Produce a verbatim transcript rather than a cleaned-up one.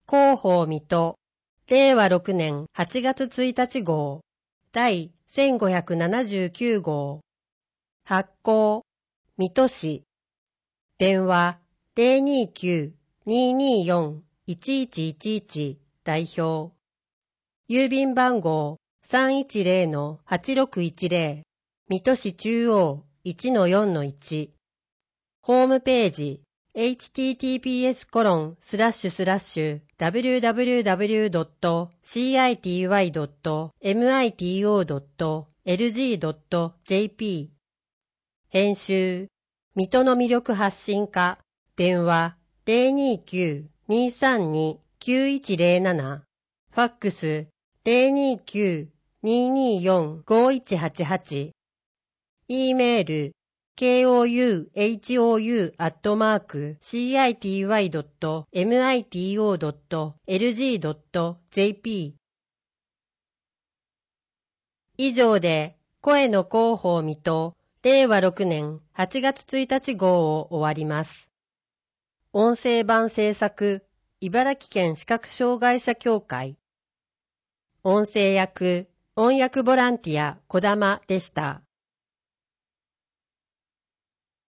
広報水戸、れいわろくねんはちがつついたち号、第せんごひゃくななじゅうきゅう号。発行、水戸市。電話、ゼロにきゅう にーにーよん いちいちいちいち 代表。郵便番号 さんいちゼロ はちろくいちゼロ 水戸市中央 いちのよんのいち。ホームページ エイチティーティーピーエスコロンスラッシュスラッシュダブリューダブリューダブリュードットシーアイティーワイドットエムアイティーオードットエルジードットジェーピー。編集、水戸の魅力発信課。電話 ゼロにきゅう にーさんに きゅういちゼロなな。ファックス ゼロにきゅう にーにーよん ごいちはちはち。E メール ケーオーユーエイチオーユー アットマーク シーアイティーワイドットエムアイティーオードットエルジードットジェーピー。以上で声の広報水戸れいわろくねんはちがつついたち号を終わります。音声版制作、茨城県視覚障害者協会。音声役、音訳ボランティア、小玉でした。